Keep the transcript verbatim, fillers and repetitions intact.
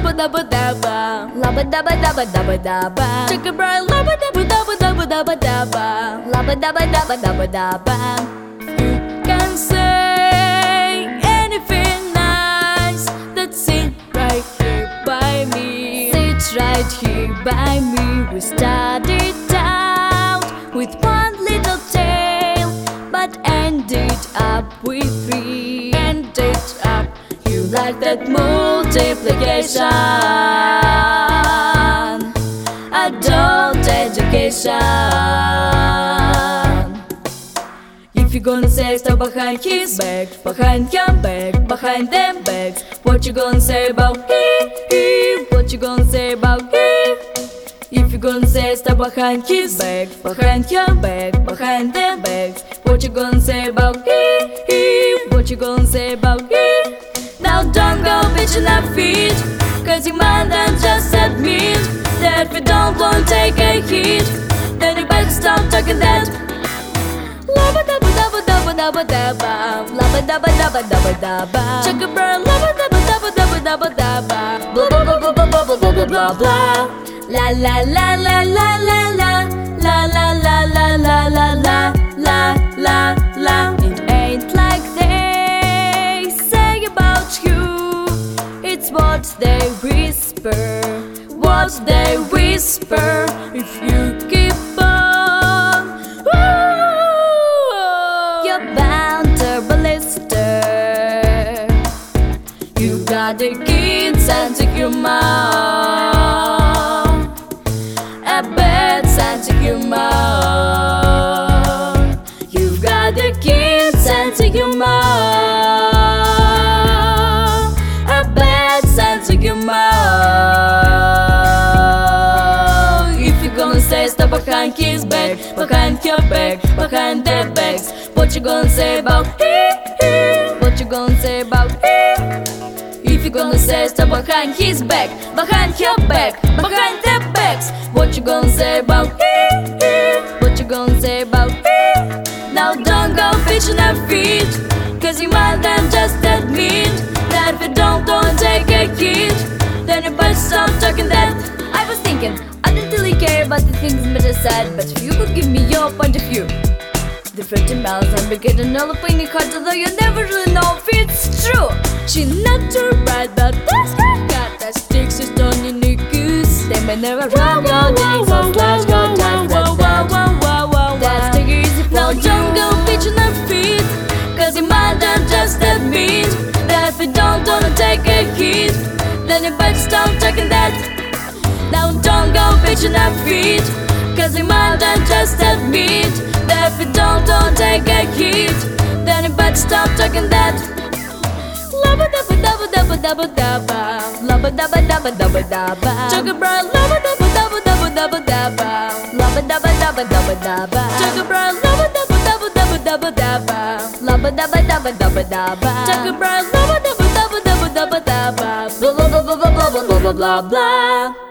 dabba dabba dabba, labba dabba dabba dabba dabba. Take a breath, labba dabba dabba dabba dabba dabba, labba dabba dabba dabba dabba. You can say anything nice, that's it right here by me. Sit right here by me. We started out with one little tale, but ended up with three. Ended up, you like that multiplication, adult education. If you're gonna say stuff behind his back, behind your back, behind them backs, what you gonna say about he, he? What you gonna say about he? If you're gonna say stuff behind his back, behind your back, behind them backs, what you gonna say about he, he? What you gonna say about he? Now don't go bitching our feet, cause you might then just admit that we don't wanna take a hit. Then you better stop talking that. Labba dabba dabba dabba dabba dabba, labba dabba dabba dabba dabba. Check a bird, labba dabba dabba dabba dabba dabba. Blah blah blah blah blah blah blah blah blah blah. La la la la la la la, la la la la la la la, la la la. It ain't like they say about you, it's what they whisper, what they whisper. If you keep on, ooh, you're bound to blister. You got the kids and the humor, a bad sense of humor. You've got the keen sense of humor, a bad sense of humor. If you're gonna say stuff behind his back, behind your back, behind their backs, what you gonna say about he, he? What you gonna say about he? If you're gonna say stuff behind his back, behind your back, behind their backs, what you gonna say about he, he? What you gonna say about he? Now don't go fishing our feet, cause you might then just admit that we don't wanna take a hit. Then you better stop talking that. I was thinking, I didn't really care about the things Mitch said, but if you could give me your point of view. The fifty miles and we get an opening card, although you never really know if it's true. She not too bright, but this got that sticks is done in the goose. They may never run your days, so slash go time. That's that. That's the easy for now you. Don't go bitching our feet, cause you might not just admit that we don't wanna take a hit. Then you better stop talking that. Now don't go bitching our feet, cause you might not just admit that we don't wanna take a hit. Then you better stop talking that. Labba dabba dabba dabba dabba dabba, labba dabba dabba dabba dabba. Take a breath, labba dabba dabba dabba dabba dabba, labba dabba dabba dabba dabba. Take a breath, labba dabba dabba dabba dabba dabba, labba dabba dabba dabba dabba. Take a breath, labba dabba dabba dabba dabba dabba. Blah blah blah blah blah blah blah blah blah.